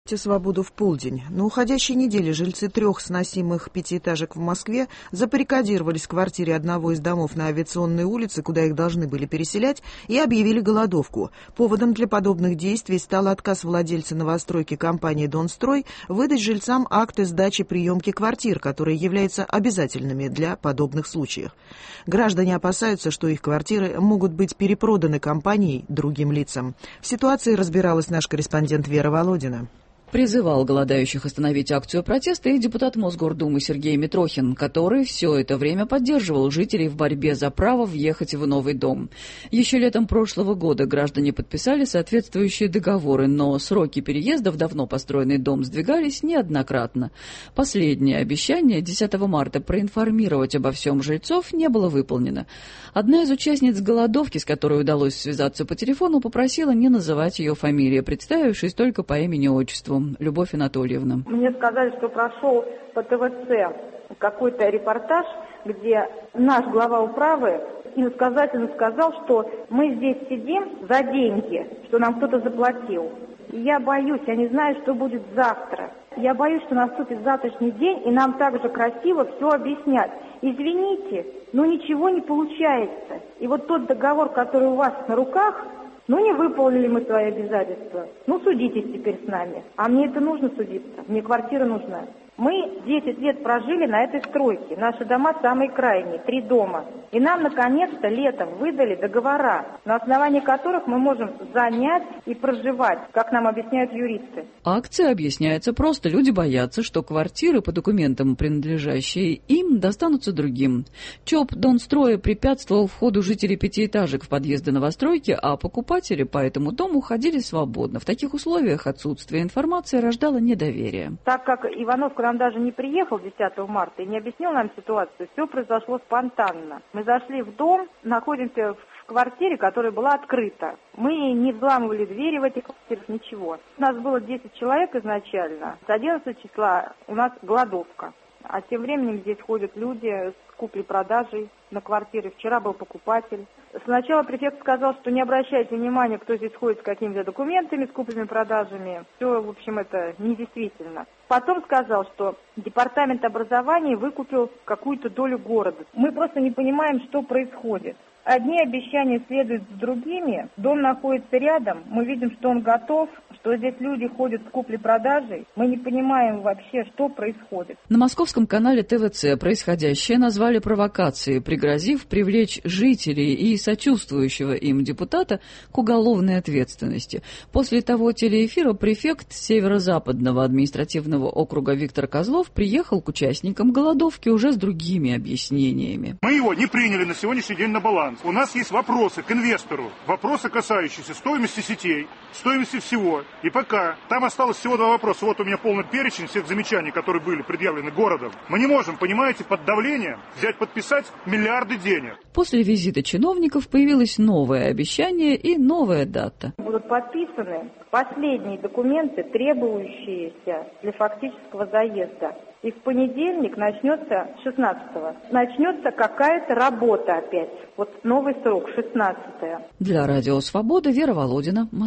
Свободу в полдень. На уходящей неделе жильцы 3 сносимых пятиэтажек в Москве забаррикадировались в квартире одного из домов на Авиационной улице, куда их должны были переселять, и объявили голодовку. Поводом для подобных действий стал отказ владельца новостройки компании «Донстрой» выдать жильцам акты сдачи приемки квартир, которые являются обязательными для подобных случаев. Граждане опасаются, что их квартиры могут быть перепроданы компанией другим лицам. В ситуации разбиралась наш корреспондент Вера Володина. Призывал голодающих остановить акцию протеста и депутат Мосгордумы Сергей Митрохин, который все это время поддерживал жителей в борьбе за право въехать в новый дом. Еще летом прошлого года граждане подписали соответствующие договоры, но сроки переезда в давно построенный дом сдвигались неоднократно. Последнее обещание 10 марта проинформировать обо всем жильцов не было выполнено. Одна из участниц голодовки, с которой удалось связаться по телефону, попросила не называть ее фамилию, представившись только по имени-отчеству. Любовь Анатольевна. Мне сказали, что прошел по ТВЦ какой-то репортаж, где наш глава управы иносказательно сказал, что мы здесь сидим за деньги, что нам кто-то заплатил. И я боюсь, я не знаю, что будет завтра. Я боюсь, что наступит завтрашний день, и нам так же красиво все объяснять. Извините, но ничего не получается. И вот тот договор, который у вас на руках, не выполнили мы свои обязательства. Судитесь теперь с нами. А мне это нужно судиться. Мне квартира нужна. Мы 10 лет прожили на этой стройке. Наши дома самые крайние, 3 дома. И нам, наконец-то, летом выдали договора, на основании которых мы можем занять и проживать, как нам объясняют юристы. Акция объясняется просто. Люди боятся, что квартиры по документам, принадлежащие им, достанутся другим. ЧОП Донстроя препятствовал входу жителей пятиэтажек в подъезды новостройки, а покупатели по этому дому ходили свободно. В таких условиях отсутствие информации рождало недоверие. Так как Иванов к нам даже не приехал 10 марта и не объяснил нам ситуацию, все произошло спонтанно. Мы зашли в дом, находимся в квартире, которая была открыта. Мы не взламывали двери в этих квартирах, ничего. У нас было 10 человек изначально. С 11 числа у нас голодовка. А тем временем здесь ходят люди с куплей-продажей на квартиры. Вчера был покупатель. Сначала префект сказал, что не обращайте внимания, кто здесь ходит с какими-то документами, с куплями-продажами. Все, в общем, это недействительно. Потом сказал, что департамент образования выкупил какую-то долю города. Мы просто не понимаем, что происходит. Одни обещания следуют за другими. Дом находится рядом. Мы видим, что он готов, что здесь люди ходят с куплей-продажей. Мы не понимаем вообще, что происходит. На московском канале ТВЦ происходящее назвали провокацией, пригрозив привлечь жителей и сочувствующего им депутата к уголовной ответственности. После того телеэфира префект Северо-Западного административного округа Виктор Козлов приехал к участникам голодовки уже с другими объяснениями. Мы его не приняли на сегодняшний день на баланс. У нас есть вопросы к инвестору, вопросы, касающиеся стоимости сетей, стоимости всего. И пока там осталось всего 2 вопроса. Вот у меня полный перечень всех замечаний, которые были предъявлены городом. Мы не можем, понимаете, под давлением взять, подписать миллиарды денег. После визита чиновников появилось новое обещание и новая дата. Будут подписаны последние документы, требующиеся для фактического заезда. И в понедельник начнется, 16-го, начнется какая-то работа опять. Вот новый срок, 16-е. Для Радио Свобода Вера Володина, Москва.